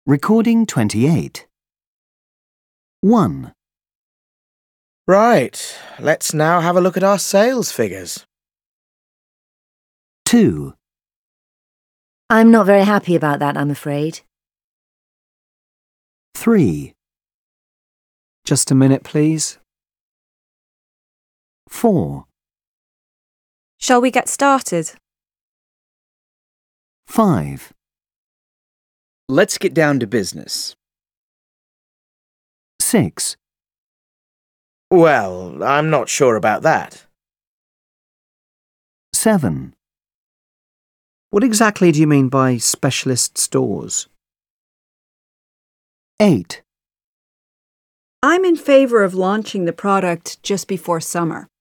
Recording 28. 1, Right, let's now have a look at our sales figures. 2, I'm not very happy about that, I'm afraid. 3, Just a minute, please. 4, Shall we get started? 5, Let's get down to business. 6, Well, I'm not sure about that. 7, What exactly do you mean by specialist stores? 8, I'm in favour of launching the product just before summer.